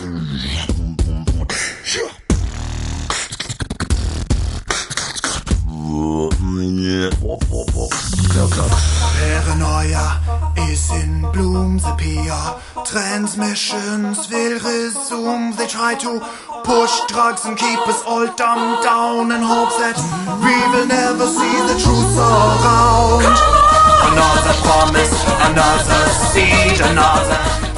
Paranoia is in bloom, the PR transmissions will resume. They try to push drugs and keep us all dumbed down in hopes that we will never see the truth around. Another promise, another seed, another